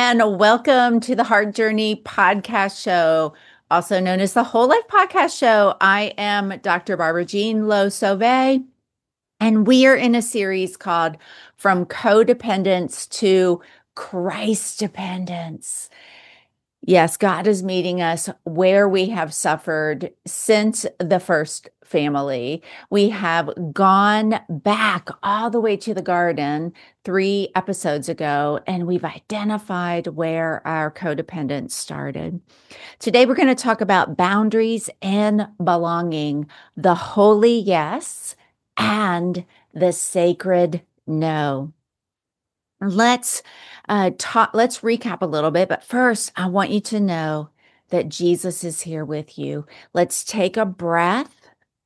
and welcome to the Heart Journey Podcast Show, also known as the Whole Life Podcast Show. I am Dr. Barbara Jean Lowe Sauvé, and we are in a series called From Codependence to Christ Dependence. Yes, God is meeting us where we have suffered since the first family. We have gone back all the way to the garden 3 episodes ago, and we've identified where our codependence started. Today, we're going to talk about boundaries and belonging, the holy yes and the sacred no. Let's let's recap a little bit, but first I want you to know that Jesus is here with you. Let's take a breath.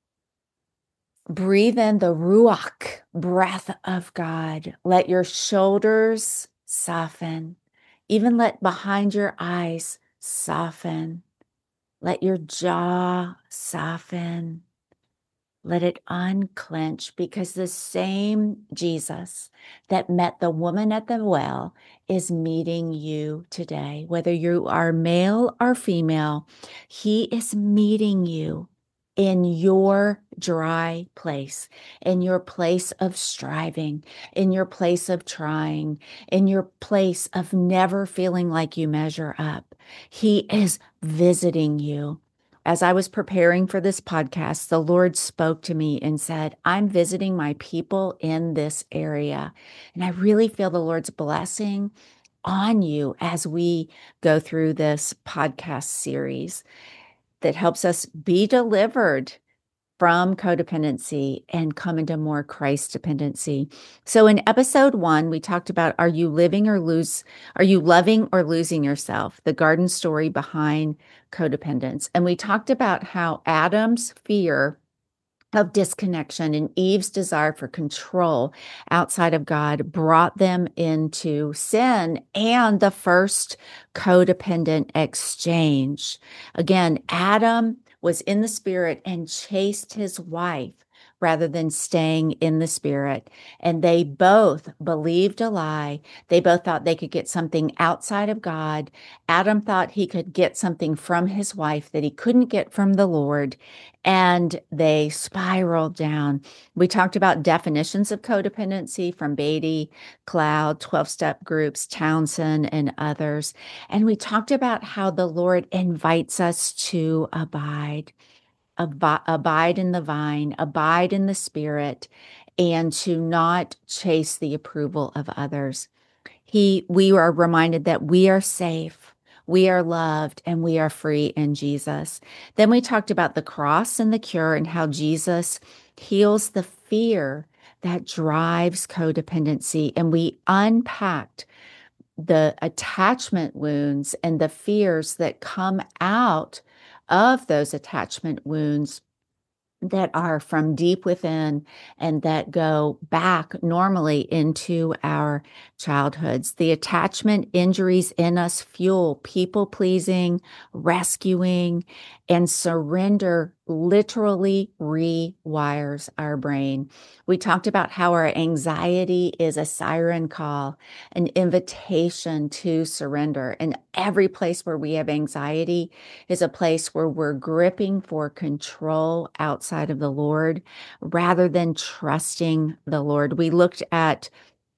Breathe in the Ruach breath of God. Let your shoulders soften. Even let behind your eyes soften. Let your jaw soften. Let it unclench, because the same Jesus that met the woman at the well is meeting you today. Whether you are male or female, he is meeting you in your dry place, in your place of striving, in your place of trying, in your place of never feeling like you measure up. He is visiting you. As I was preparing for this podcast, the Lord spoke to me and said, I'm visiting my people in this area. And I really feel the Lord's blessing on you as we go through this podcast series that helps us be delivered from codependency and come into more Christ dependency. So in episode 1, we talked about, are you loving or losing yourself? The garden story behind codependence. And we talked about how Adam's fear of disconnection and Eve's desire for control outside of God brought them into sin and the first codependent exchange. Again, Adam was in the spirit and chased his wife rather than staying in the spirit. And they both believed a lie. They both thought they could get something outside of God. Adam thought he could get something from his wife that he couldn't get from the Lord. And they spiraled down. We talked about definitions of codependency from Beatty, Cloud, 12-step groups, Townsend, and others. And we talked about how the Lord invites us to abide in the vine, abide in the spirit, and to not chase the approval of others. We are reminded that we are safe, we are loved, and we are free in Jesus. Then we talked about the cross and the cure and how Jesus heals the fear that drives codependency. And we unpacked the attachment wounds and the fears that come out of those attachment wounds that are from deep within and that go back normally into our childhoods. The attachment injuries in us fuel people pleasing, rescuing, and surrender literally rewires our brain. We talked about how our anxiety is a siren call, an invitation to surrender. And every place where we have anxiety is a place where we're gripping for control outside of the Lord rather than trusting the Lord. We looked at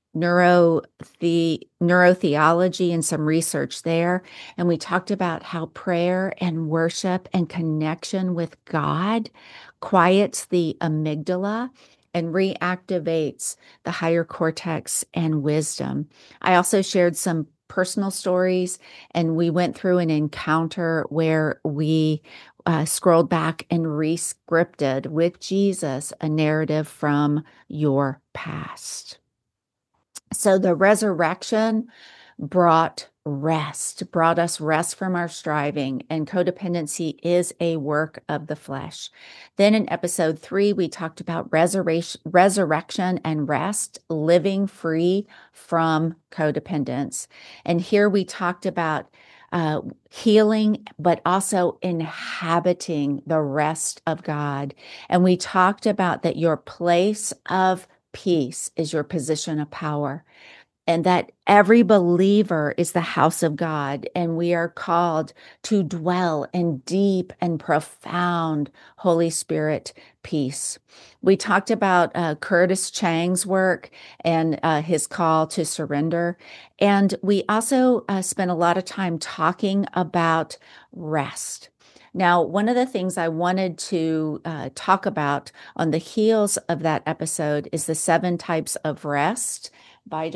neurotheology and some research there, and we talked about how prayer and worship and connection with God quiets the amygdala and reactivates the higher cortex and wisdom. I also shared some personal stories, and we went through an encounter where we scrolled back and re-scripted with Jesus a narrative from your past. So the resurrection brought us rest from our striving, and codependency is a work of the flesh. Then in episode 3, we talked about resurrection and rest, living free from codependence. And here we talked about healing, but also inhabiting the rest of God. And we talked about that your place of peace is your position of power. and that every believer is the house of God, and we are called to dwell in deep and profound Holy Spirit peace. We talked about Curtis Chang's work and his call to surrender. And we also spent a lot of time talking about rest. Now, one of the things I wanted to talk about on the heels of that episode is the 7 types of rest by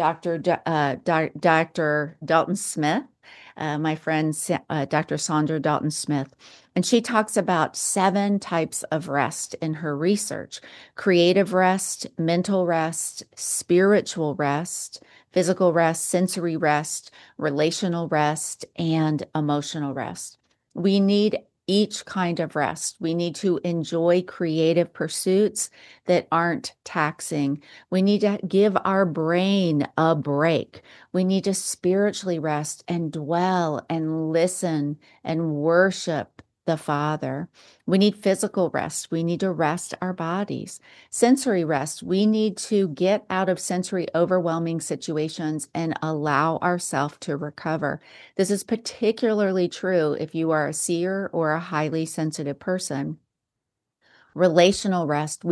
Dr. Dalton Smith, my friend Dr. Sandra Dalton Smith. And she talks about 7 types of rest in her research: creative rest, mental rest, spiritual rest, physical rest, sensory rest, relational rest, and emotional rest. We need each kind of rest. We need to enjoy creative pursuits that aren't taxing. We need to give our brain a break. We need to spiritually rest and dwell and listen and worship the Father. We need physical rest. We need to rest our bodies. Sensory rest. We need to get out of sensory overwhelming situations and allow ourselves to recover. This is particularly true if you are a seer or a highly sensitive person. Relational rest.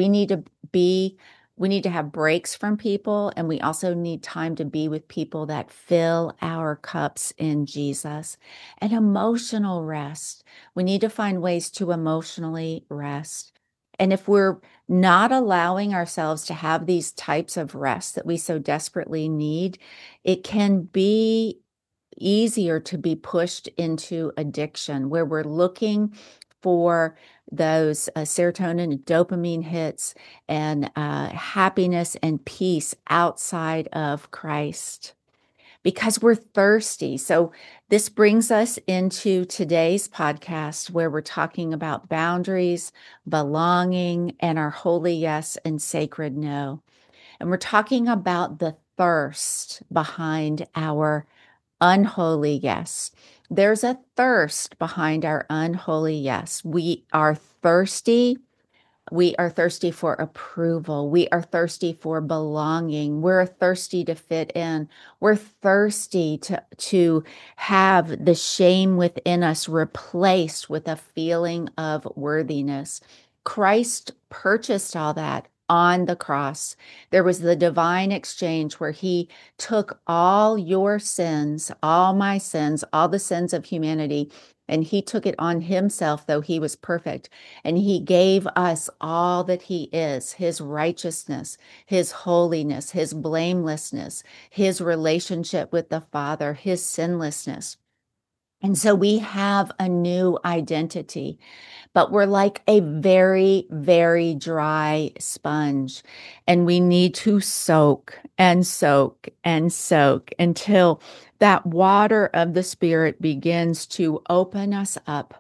We need to have breaks from people, and we also need time to be with people that fill our cups in Jesus. And emotional rest. We need to find ways to emotionally rest. And if we're not allowing ourselves to have these types of rest that we so desperately need, it can be easier to be pushed into addiction, where we're looking for those serotonin and dopamine hits and happiness and peace outside of Christ because we're thirsty. So, this brings us into today's podcast where we're talking about boundaries, belonging, and our holy yes and sacred no. And we're talking about the thirst behind our unholy yes. There's a thirst behind our unholy yes. We are thirsty. We are thirsty for approval. We are thirsty for belonging. We're thirsty to fit in. We're thirsty to have the shame within us replaced with a feeling of worthiness. Christ purchased all that on the cross. There was the divine exchange where he took all your sins, all my sins, all the sins of humanity, and he took it on himself, though he was perfect. And he gave us all that he is: his righteousness, his holiness, his blamelessness, his relationship with the Father, his sinlessness. And so we have a new identity, but we're like a very, very dry sponge. And we need to soak and soak and soak until that water of the Spirit begins to open us up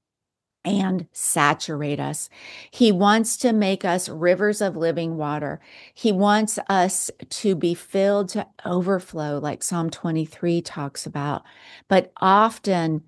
and saturate us. He wants to make us rivers of living water. He wants us to be filled to overflow, like Psalm 23 talks about. But often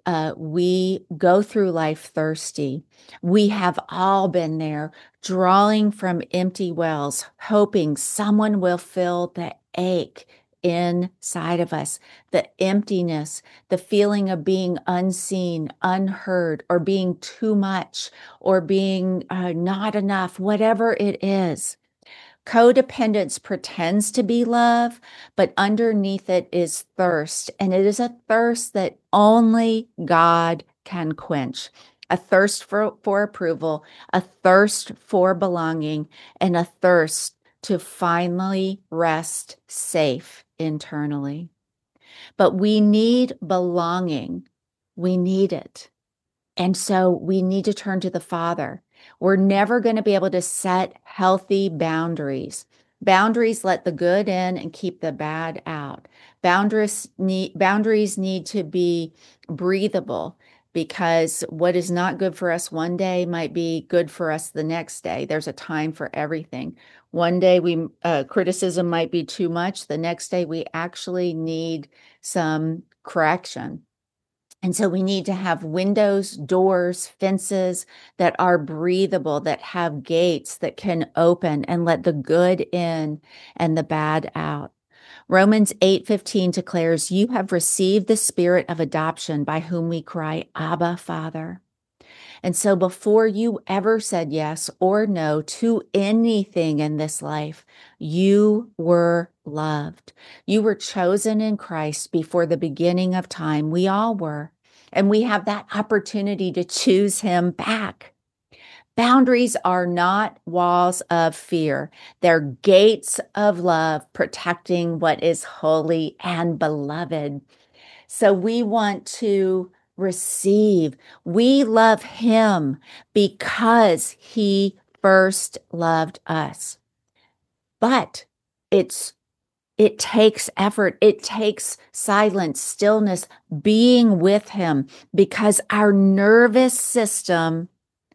we go through life thirsty. We have all been there, drawing from empty wells, hoping someone will fill the ache inside of us, the emptiness, the feeling of being unseen, unheard, or being too much, or being not enough, whatever it is. Codependence pretends to be love, but underneath it is thirst. And it is a thirst that only God can quench. A thirst for approval, a thirst for belonging, and a thirst to finally rest safe internally. But we need belonging. We need it. And so we need to turn to the Father. We're never going to be able to set healthy boundaries. Boundaries let the good in and keep the bad out. Boundaries need to be breathable, because what is not good for us one day might be good for us the next day. There's a time for everything. One day criticism might be too much. The next day we actually need some correction. And so we need to have windows, doors, fences that are breathable, that have gates that can open and let the good in and the bad out. Romans 8:15 declares, "You have received the spirit of adoption by whom we cry, Abba, Father." And so before you ever said yes or no to anything in this life, you were loved. You were chosen in Christ before the beginning of time. We all were. And we have that opportunity to choose him back. Boundaries are not walls of fear. They're gates of love, protecting what is holy and beloved. So we want to receive. We love him because he first loved us. But it takes effort. It takes silence, stillness, being with him, because our nervous system,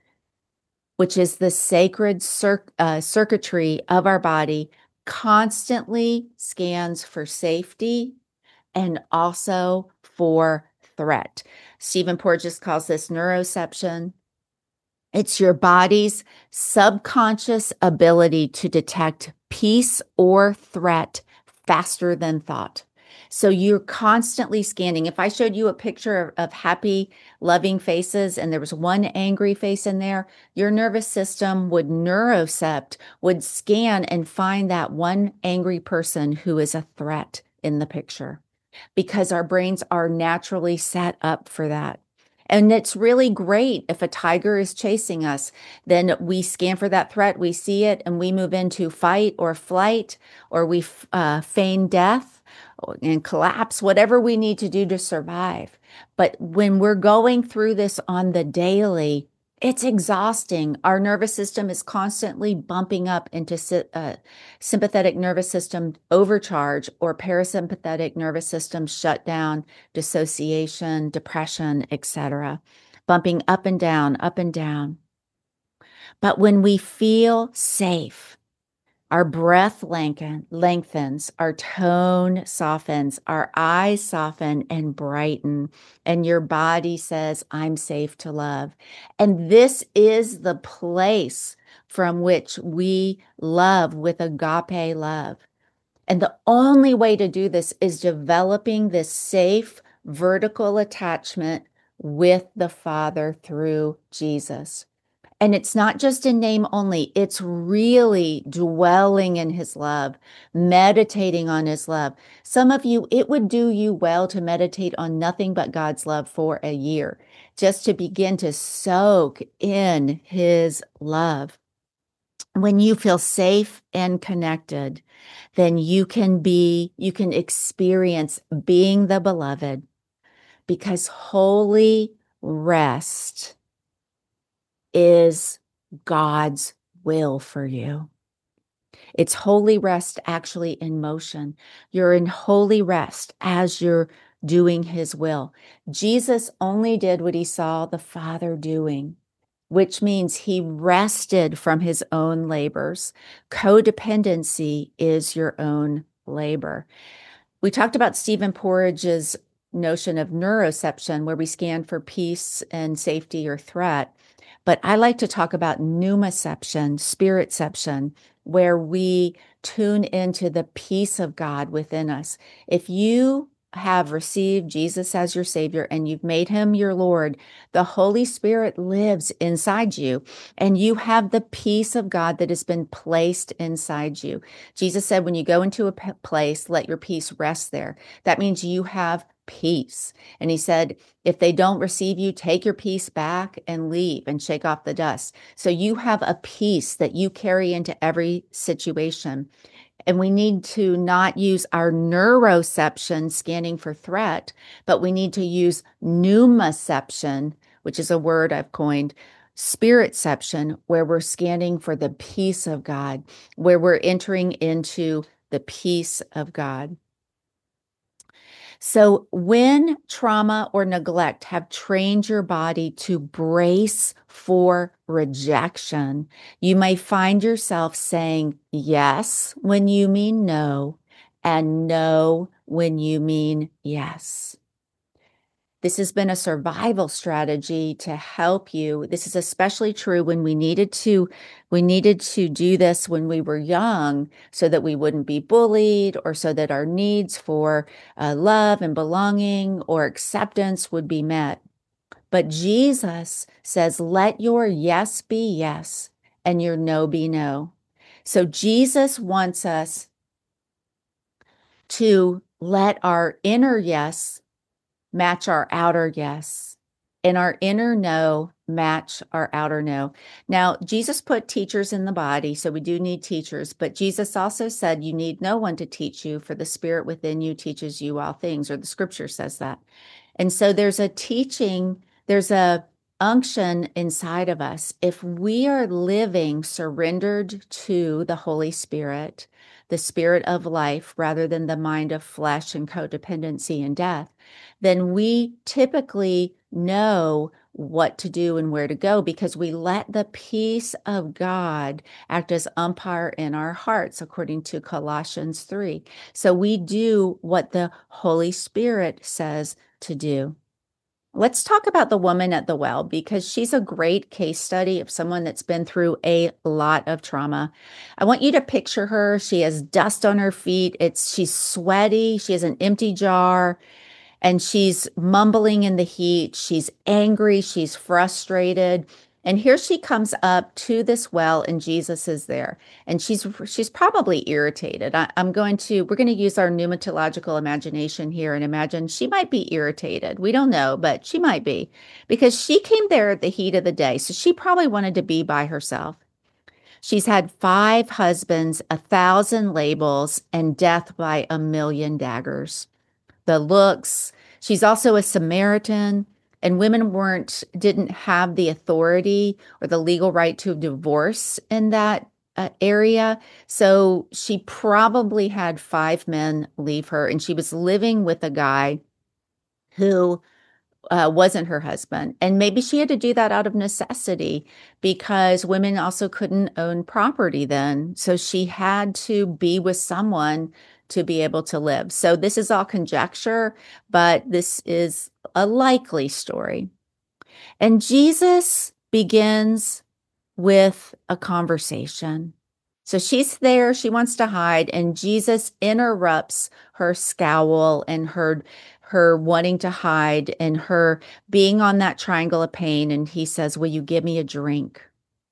which is the sacred circuitry of our body, constantly scans for safety and also for threat. Stephen Porges calls this neuroception. It's your body's subconscious ability to detect peace or threat faster than thought. So you're constantly scanning. If I showed you a picture of happy, loving faces and there was one angry face in there, your nervous system would neurocept, would scan and find that one angry person who is a threat in the picture, because our brains are naturally set up for that. And it's really great if a tiger is chasing us, then we scan for that threat, we see it, and we move into fight or flight, or we feign death and collapse, whatever we need to do to survive. But when we're going through this on the daily, it's exhausting. Our nervous system is constantly bumping up into sympathetic nervous system overcharge or parasympathetic nervous system shutdown, dissociation, depression, etc., bumping up and down, up and down. But when we feel safe, our breath lengthens, our tone softens, our eyes soften and brighten, and your body says, I'm safe to love. And this is the place from which we love with agape love. And the only way to do this is developing this safe vertical attachment with the Father through Jesus. And it's not just in name only, it's really dwelling in his love, meditating on his love. Some of you, it would do you well to meditate on nothing but God's love for a year, just to begin to soak in his love. When you feel safe and connected, then you can experience being the beloved, because holy rest is God's will for you. It's holy rest actually in motion. You're in holy rest as you're doing his will. Jesus only did what he saw the Father doing, which means he rested from his own labors. Codependency is your own labor. We talked about Stephen Porges' notion of neuroception, where we scan for peace and safety or threat. But I like to talk about pneumoception, spiritception, where we tune into the peace of God within us. If you have received Jesus as your Savior and you've made him your Lord, the Holy Spirit lives inside you, and you have the peace of God that has been placed inside you. Jesus said, when you go into a place, let your peace rest there. That means you have peace. And he said, if they don't receive you, take your peace back and leave and shake off the dust. So you have a peace that you carry into every situation. And we need to not use our neuroception, scanning for threat, but we need to use pneumoception, which is a word I've coined, spiritception, where we're scanning for the peace of God, where we're entering into the peace of God. So when trauma or neglect have trained your body to brace for rejection, you may find yourself saying yes when you mean no, and no when you mean yes. This has been a survival strategy to help you. This is especially true when we needed to do this when we were young so that we wouldn't be bullied or so that our needs for love and belonging or acceptance would be met. But Jesus says, let your yes be yes and your no be no. So Jesus wants us to let our inner yes match our outer yes, and our inner no match our outer no. Now, Jesus put teachers in the body, so we do need teachers, but Jesus also said you need no one to teach you, for the Spirit within you teaches you all things, or the scripture says that. And so there's a teaching, there's a unction inside of us. If we are living surrendered to the Holy Spirit, the spirit of life, rather than the mind of flesh and codependency and death, then we typically know what to do and where to go because we let the peace of God act as umpire in our hearts, according to Colossians 3. So we do what the Holy Spirit says to do. Let's talk about the woman at the well because she's a great case study of someone that's been through a lot of trauma. I want you to picture her. She has dust on her feet. She's sweaty. She has an empty jar and she's mumbling in the heat. She's angry. She's frustrated. And here she comes up to this well, and Jesus is there. And she's probably irritated. We're going to use our pneumatological imagination here and imagine she might be irritated. We don't know, but she might be because she came there at the heat of the day. So she probably wanted to be by herself. She's had 5 husbands, 1,000 labels, and death by 1,000,000 daggers. The looks. She's also a Samaritan, and women didn't have the authority or the legal right to divorce in that area. So she probably had 5 men leave her, and she was living with a guy who wasn't her husband. And maybe she had to do that out of necessity because women also couldn't own property then. So she had to be with someone to be able to live. So this is all conjecture, but this is a likely story. And Jesus begins with a conversation. So she's there, she wants to hide, and Jesus interrupts her scowl and her wanting to hide and her being on that triangle of pain. And he says, will you give me a drink?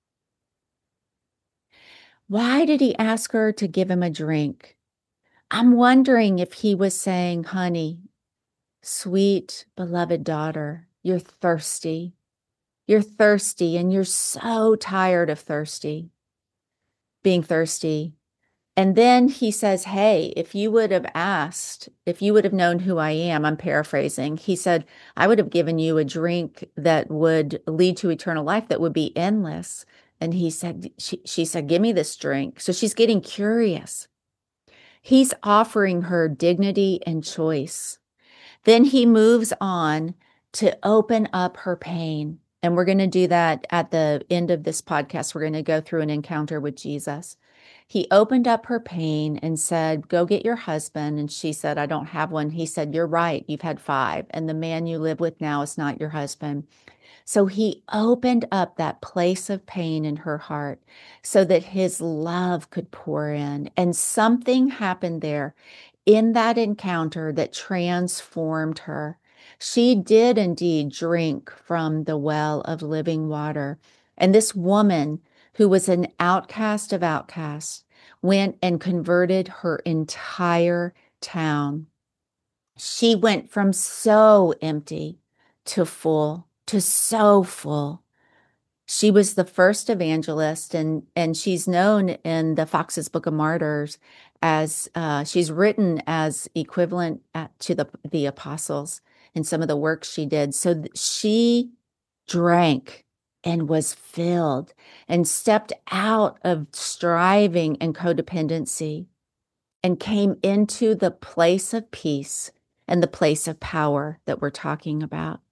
Why did he ask her to give him a drink? I'm wondering if he was saying, honey, sweet, beloved daughter, you're thirsty. You're thirsty and you're so tired of being thirsty. And then he says, hey, if you would have known who I am, I'm paraphrasing. He said, I would have given you a drink that would lead to eternal life that would be endless. And she said, give me this drink. So she's getting curious. He's offering her dignity and choice. Then he moves on to open up her pain. And we're going to do that at the end of this podcast. We're going to go through an encounter with Jesus. He opened up her pain and said, go get your husband. And she said, I don't have one. He said, you're right. You've had 5. And the man you live with now is not your husband. So he opened up that place of pain in her heart so that his love could pour in. And something happened there in that encounter that transformed her. She did indeed drink from the well of living water. And this woman, who was an outcast of outcasts, went and converted her entire town. She went from so empty to full, to so full. She was the first evangelist, and she's known in the Fox's Book of Martyrs as she's written as equivalent to the apostles in some of the work she did. So she drank and was filled and stepped out of striving and codependency and came into the place of peace and the place of power that we're talking about.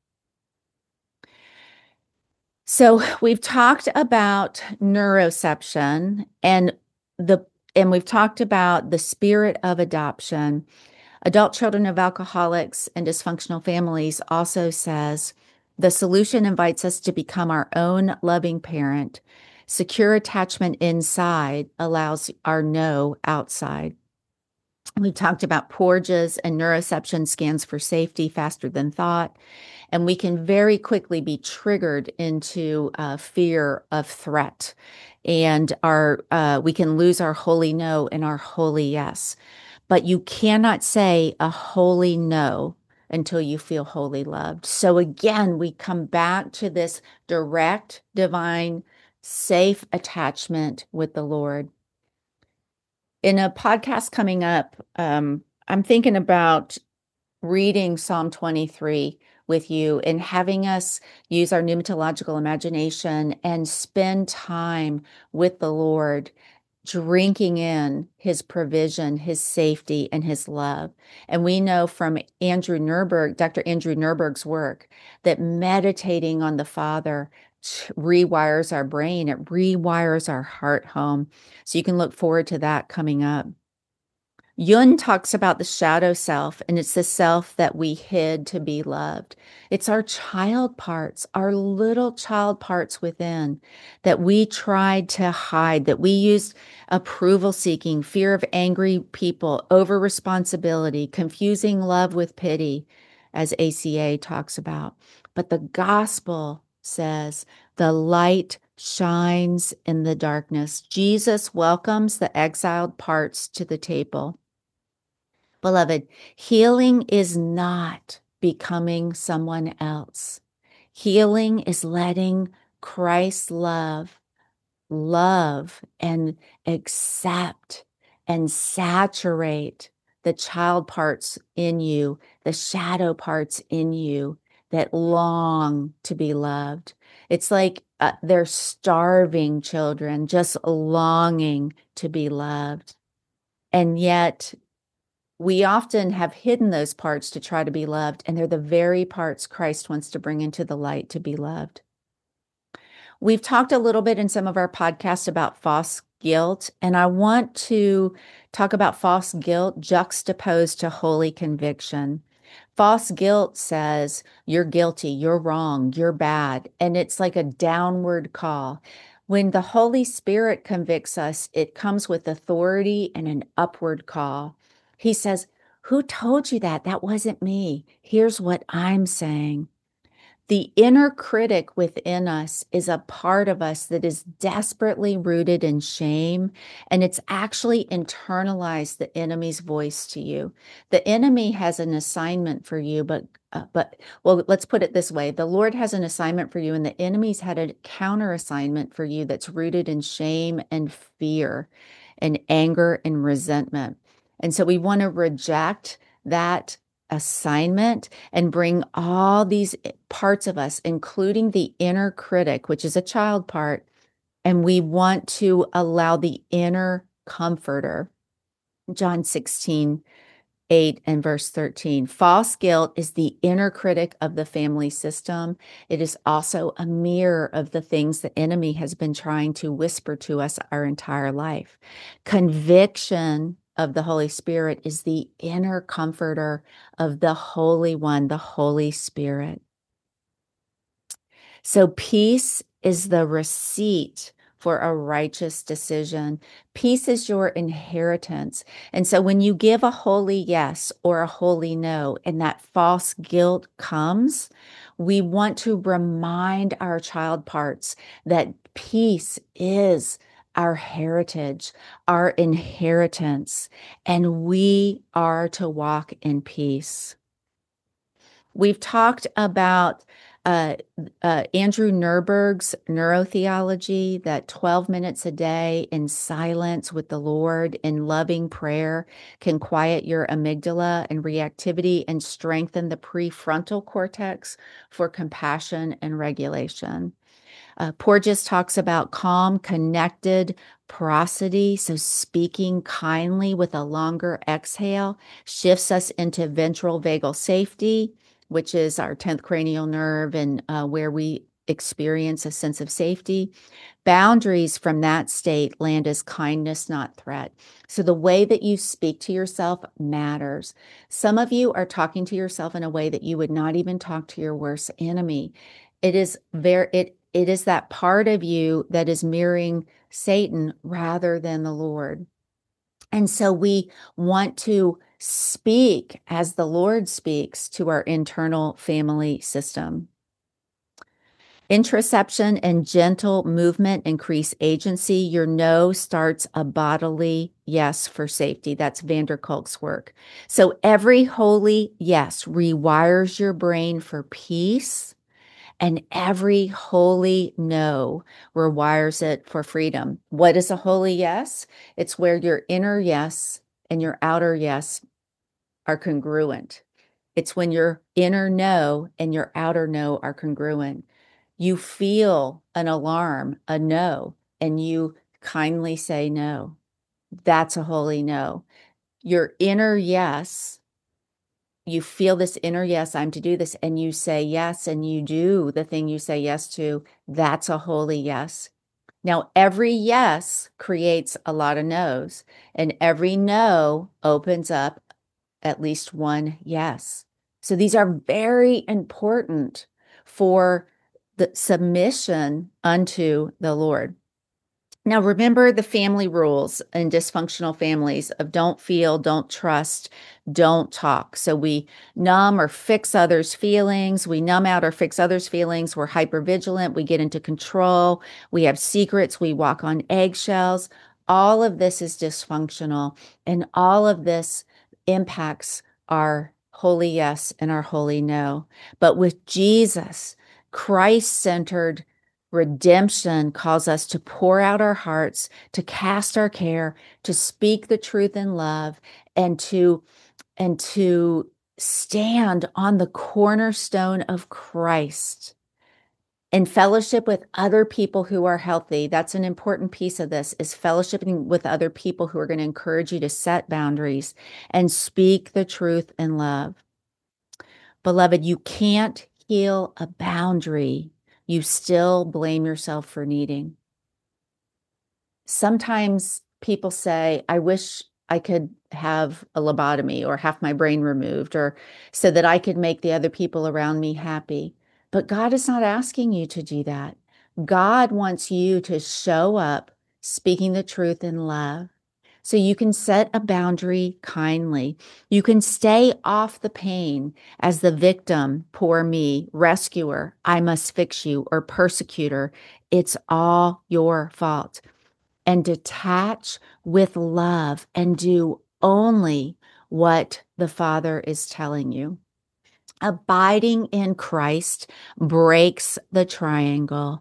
So we've talked about neuroception and we've talked about the spirit of adoption. Adult Children of Alcoholics and Dysfunctional Families also says the solution invites us to become our own loving parent. Secure attachment inside allows our no outside. We talked about Porges and neuroception scans for safety faster than thought. And we can very quickly be triggered into fear of threat. And we can lose our holy no and our holy yes. But you cannot say a holy no until you feel wholly loved. So again, we come back to this direct, divine, safe attachment with the Lord. In a podcast coming up, I'm thinking about reading Psalm 23 with you and having us use our pneumatological imagination and spend time with the Lord, drinking in his provision, his safety, and his love. And we know from Andrew Nurberg, Dr. Andrew Nurberg's work, that meditating on the Father rewires our brain, it rewires our heart home. So you can look forward to that coming up. Yun talks about the shadow self, and it's the self that we hid to be loved. It's our child parts, our little child parts within that we tried to hide, that we used approval seeking, fear of angry people, over responsibility, confusing love with pity, as ACA talks about. But the gospel says the light shines in the darkness. Jesus welcomes the exiled parts to the table. Beloved, healing is not becoming someone else. Healing is letting Christ's love and accept and saturate the child parts in you, the shadow parts in you that long to be loved. It's like they're starving children, just longing to be loved. And yet, we often have hidden those parts to try to be loved, and they're the very parts Christ wants to bring into the light to be loved. We've talked a little bit in some of our podcasts about false guilt, and I want to talk about false guilt juxtaposed to holy conviction. False guilt says you're guilty, you're wrong, you're bad, and it's like a downward call. When the Holy Spirit convicts us, it comes with authority and an upward call. He says, "Who told you that? That wasn't me. Here's what I'm saying." The inner critic within us is a part of us that is desperately rooted in shame, and it's actually internalized the enemy's voice to you. The enemy has an assignment for you, but let's put it this way. The Lord has an assignment for you, and the enemy's had a counter assignment for you that's rooted in shame and fear and anger and resentment. And so we want to reject that assignment and bring all these parts of us, including the inner critic, which is a child part, and we want to allow the inner comforter. John 16:8 and verse 13. False guilt is the inner critic of the family system. It is also a mirror of the things the enemy has been trying to whisper to us our entire life. Conviction of the Holy Spirit is the inner comforter of the Holy One, the Holy Spirit. So peace is the receipt for a righteous decision. Peace is your inheritance. And so when you give a holy yes or a holy no, and that false guilt comes, we want to remind our child parts that peace is our heritage, our inheritance, and we are to walk in peace. We've talked about Andrew Nurberg's neurotheology, that 12 minutes a day in silence with the Lord in loving prayer can quiet your amygdala and reactivity and strengthen the prefrontal cortex for compassion and regulation. Porges talks about calm, connected prosody. So speaking kindly with a longer exhale shifts us into ventral vagal safety, which is our 10th cranial nerve and where we experience a sense of safety. Boundaries from that state land as kindness, not threat. So the way that you speak to yourself matters. Some of you are talking to yourself in a way that you would not even talk to your worst enemy. It is that part of you that is mirroring Satan rather than the Lord. And so we want to speak as the Lord speaks to our internal family system. Introception and gentle movement increase agency. Your no starts a bodily yes for safety. That's van der Kolk's work. So every holy yes rewires your brain for peace, and every holy no rewires it for freedom. What is a holy yes? It's where your inner yes and your outer yes are congruent. It's when your inner no and your outer no are congruent. You feel an alarm, a no, and you kindly say no. That's a holy no. Your inner yes, you feel this inner yes, I'm to do this, and you say yes, and you do the thing you say yes to. That's a holy yes. Now, every yes creates a lot of no's, and every no opens up at least one yes. So these are very important for the submission unto the Lord. Now, remember the family rules in dysfunctional families of don't feel, don't trust, don't talk. So we numb or fix others' feelings. We numb out or fix others' feelings. We're hypervigilant. We get into control. We have secrets. We walk on eggshells. All of this is dysfunctional, and all of this impacts our holy yes and our holy no. But with Jesus, Christ centered redemption calls us to pour out our hearts, to cast our care, to speak the truth in love, and to stand on the cornerstone of Christ in fellowship with other people who are healthy. That's an important piece of this, is fellowshipping with other people who are going to encourage you to set boundaries and speak the truth in love. Beloved, you can't heal a boundary you still blame yourself for needing. Sometimes people say, I wish I could have a lobotomy or have my brain removed, or so that I could make the other people around me happy. But God is not asking you to do that. God wants you to show up speaking the truth in love. So you can set a boundary kindly. You can stay off the pain as the victim, poor me, rescuer, I must fix you, or persecutor. It's all your fault. And detach with love and do only what the Father is telling you. Abiding in Christ breaks the triangle.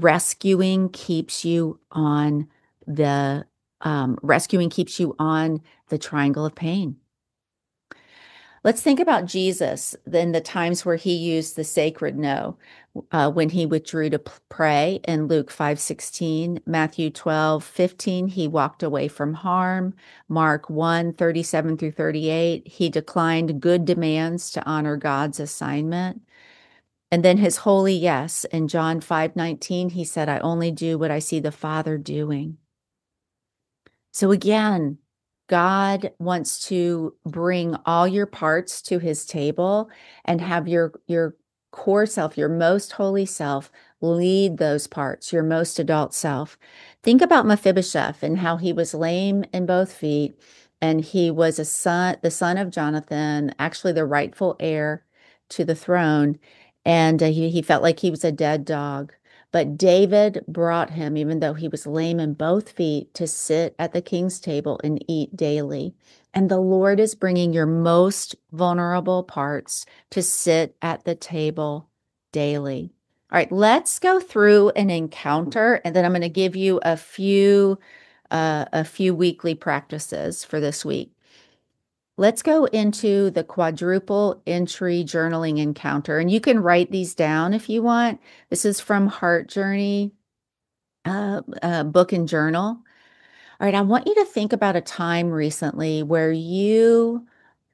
Rescuing keeps you on the triangle of pain. Let's think about Jesus in the times where he used the sacred no, when he withdrew to pray in Luke 5:16, Matthew 12:15, he walked away from harm, Mark 1:37 through 38, he declined good demands to honor God's assignment. And then his holy yes in John 5:19, he said, I only do what I see the Father doing. So again, God wants to bring all your parts to his table and have your core self, your most holy self, lead those parts, your most adult self. Think about Mephibosheth and how he was lame in both feet, and he was the son of Jonathan, actually the rightful heir to the throne, and he felt like he was a dead dog. But David brought him, even though he was lame in both feet, to sit at the king's table and eat daily. And the Lord is bringing your most vulnerable parts to sit at the table daily. All right, let's go through an encounter, and then I'm going to give you a few weekly practices for this week. Let's go into the quadruple entry journaling encounter, and you can write these down if you want. This is from Heart Journey book and journal. All right, I want you to think about a time recently where you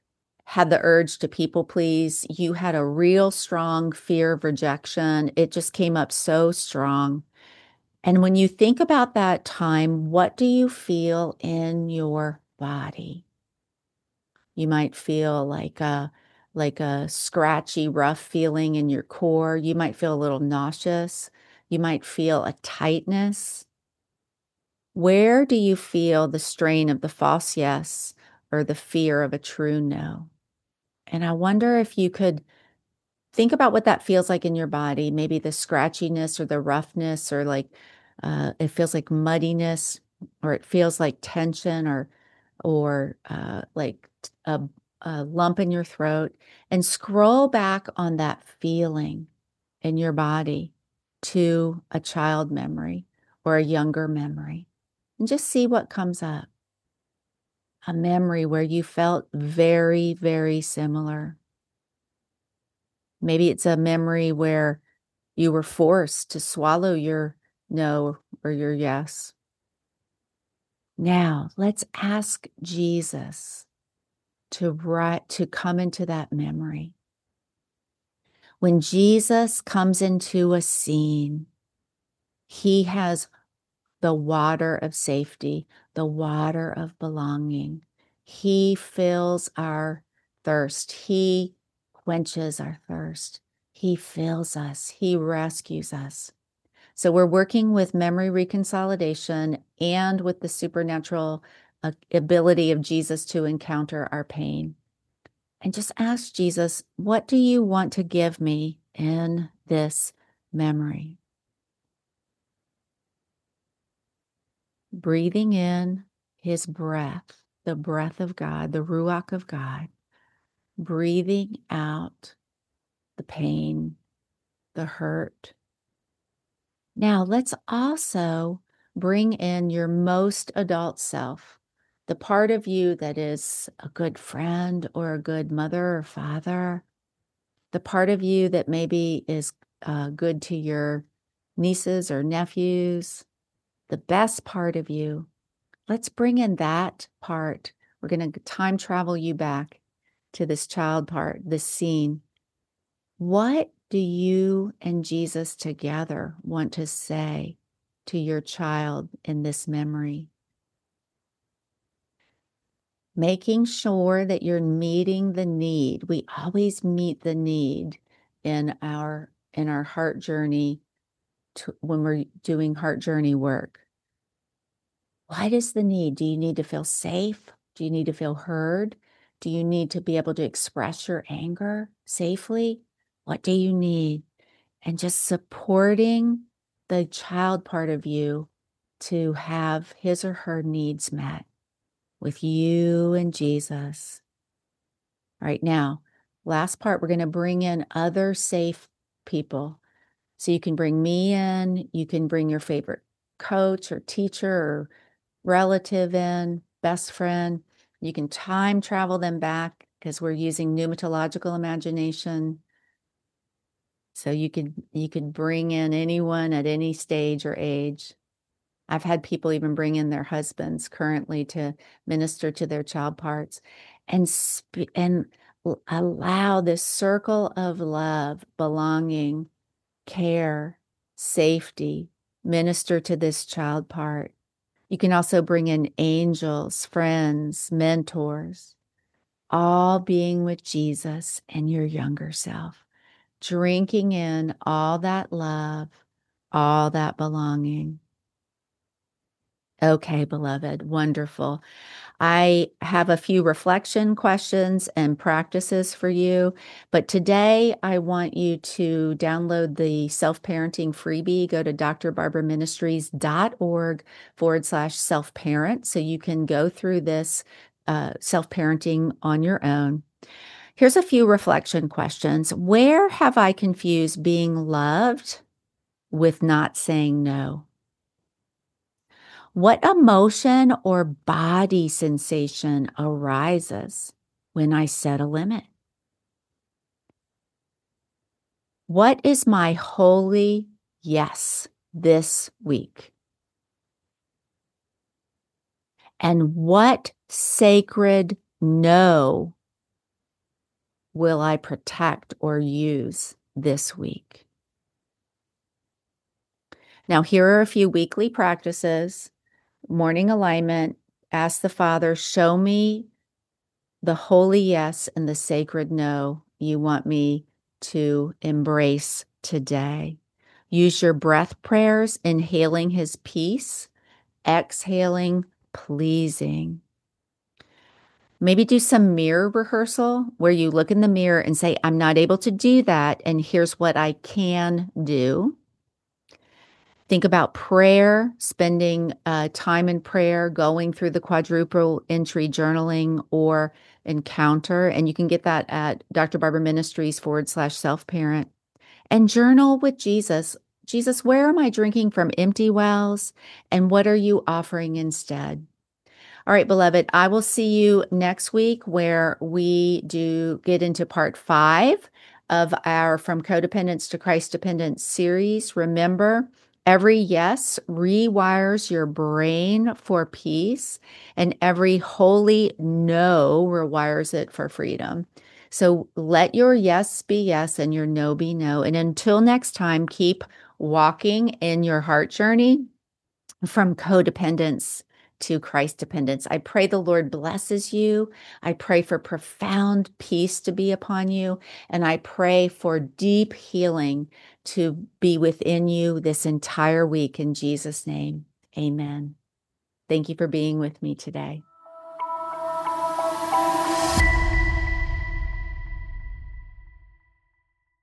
had the urge to people please. You had a real strong fear of rejection. It just came up so strong. And when you think about that time, what do you feel in your body? You might feel like a scratchy, rough feeling in your core. You might feel a little nauseous. You might feel a tightness. Where do you feel the strain of the false yes or the fear of a true no? And I wonder if you could think about what that feels like in your body, maybe the scratchiness or the roughness, or like it feels like muddiness, or it feels like tension, or like a lump in your throat, and scroll back on that feeling in your body to a child memory or a younger memory, and just see what comes up. A memory where you felt very, very similar. Maybe it's a memory where you were forced to swallow your no or your yes. Now, let's ask Jesus to come into that memory. When Jesus comes into a scene, he has the water of safety, the water of belonging. He fills our thirst. He quenches our thirst. He fills us. He rescues us. So we're working with memory reconsolidation and with the supernatural ability of Jesus to encounter our pain. And just ask Jesus, what do you want to give me in this memory? Breathing in his breath, the breath of God, the Ruach of God. Breathing out the pain, the hurt. Now, let's also bring in your most adult self, the part of you that is a good friend or a good mother or father, the part of you that maybe is good to your nieces or nephews, the best part of you. Let's bring in that part. We're going to time travel you back to this child part, this scene. What do you and Jesus together want to say to your child in this memory? Making sure that you're meeting the need. We always meet the need in our heart journey when we're doing heart journey work. What is the need? Do you need to feel safe? Do you need to feel heard? Do you need to be able to express your anger safely? What do you need? And just supporting the child part of you to have his or her needs met with you and Jesus. All right, now, last part, we're going to bring in other safe people. So you can bring me in, you can bring your favorite coach or teacher or relative in, best friend. You can time travel them back because we're using pneumatological imagination. So you could bring in anyone at any stage or age. I've had people even bring in their husbands currently to minister to their child parts, and allow this circle of love, belonging, care, safety, minister to this child part. You can also bring in angels, friends, mentors, all being with Jesus and your younger self, drinking in all that love, all that belonging. Okay, beloved, wonderful. I have a few reflection questions and practices for you, but today I want you to download the self-parenting freebie. Go to drbarbaministries.org/self-parent so you can go through this self-parenting on your own. Here's a few reflection questions. Where have I confused being loved with not saying no? What emotion or body sensation arises when I set a limit? What is my holy yes this week? And what sacred no will I protect or use this week? Now, here are a few weekly practices. Morning alignment. Ask the Father, show me the holy yes and the sacred no you want me to embrace today. Use your breath prayers, inhaling his peace, exhaling pleasing. Maybe do some mirror rehearsal where you look in the mirror and say, I'm not able to do that, and here's what I can do. Think about prayer, spending time in prayer, going through the quadruple entry journaling or encounter. And you can get that at Dr. Barber Ministries /self-parent. And journal with Jesus. Jesus, where am I drinking from empty wells? And what are you offering instead? All right, beloved, I will see you next week where we do get into part 5 of our From Codependence to Christ Dependence series. Remember, every yes rewires your brain for peace, and every holy no rewires it for freedom. So let your yes be yes and your no be no. And until next time, keep walking in your heart journey from codependence to Christ dependence. I pray the Lord blesses you. I pray for profound peace to be upon you. And I pray for deep healing to be within you this entire week in Jesus' name. Amen. Thank you for being with me today.